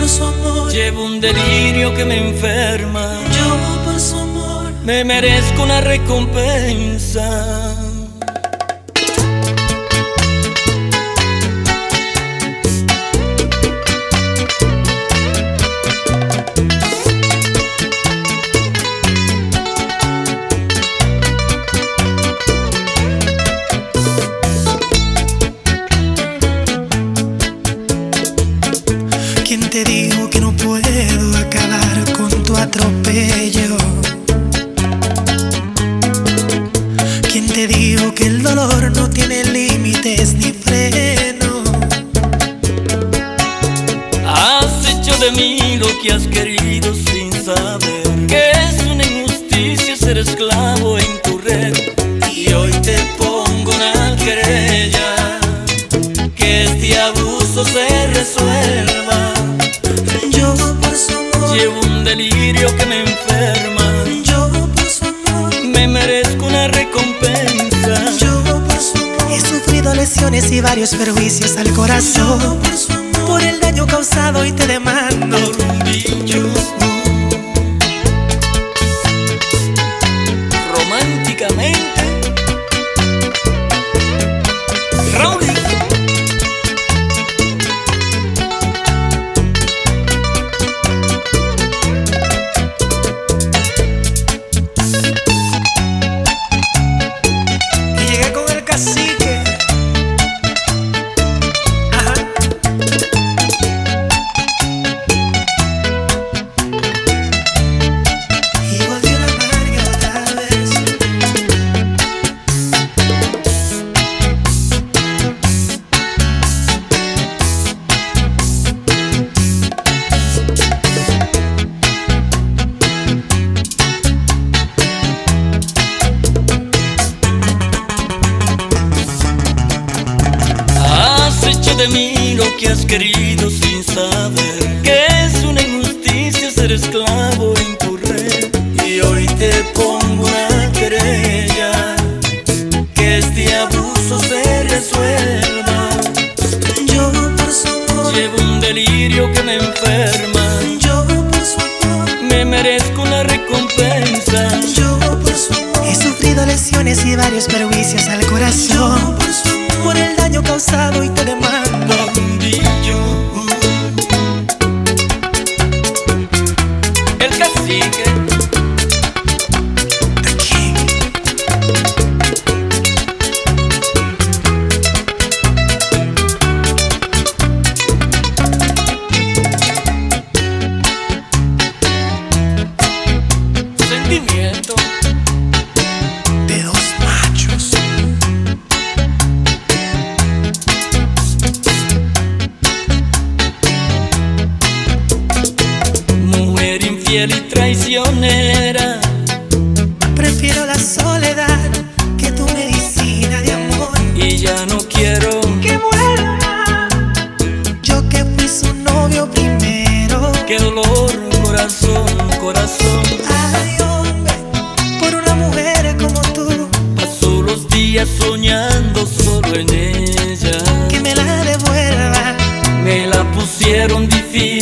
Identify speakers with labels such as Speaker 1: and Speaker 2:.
Speaker 1: por su amor
Speaker 2: llevo un delirio que me enferma.
Speaker 1: yo por su amor
Speaker 2: Me merezco una recompensa.
Speaker 1: ¿Quién te dijo que no puedo acabar con tu atropello? ¿Quién te dijo que el dolor no tiene límites ni freno?
Speaker 2: Has hecho de mí lo que has querido sin saber que es una injusticia ser esclavo en tu red. Y hoy te pongo una querella, que este abuso se resuelva.
Speaker 1: Yo por su amor
Speaker 2: Llevo un delirio que me enferma.
Speaker 1: yo por su amor
Speaker 2: Me merezco una recompensa.
Speaker 1: yo por su amor he sufrido lesiones y varios perjuicios al corazón yo por su amor por el daño causado y te demando
Speaker 2: Por un bicho románticamente Raúl.
Speaker 1: y llegué con el cacique. Ajá. Y volvió la carga otra vez.
Speaker 2: Has hecho de mí lo que has querido sin saber que es una injusticia ser esclavo en tu red. Y hoy te pongo una querella, que este abuso se resuelva.
Speaker 1: Yo por su amor
Speaker 2: Llevo un delirio que me enferma.
Speaker 1: yo por su amor
Speaker 2: Me merezco una recompensa.
Speaker 1: yo por su amor he sufrido lesiones y varios perjuicios al corazón yo por su amor por el daño causado y te demando
Speaker 2: Bondillo. El cacique.
Speaker 1: The King.
Speaker 2: Sentimiento.
Speaker 1: De dos machos.
Speaker 2: Mujer infiel y traicionera.
Speaker 1: Prefiero la soledad que tu medicina de amor.
Speaker 2: Y ya no quiero
Speaker 1: Que vuelva. Yo que fui su novio primero.
Speaker 2: que dolor, corazón, corazón.
Speaker 1: Ay, hombre, por una mujer como tú,
Speaker 2: Paso los días soñando solo en ella.
Speaker 1: que me la devuelva.
Speaker 2: Me la pusieron difícil.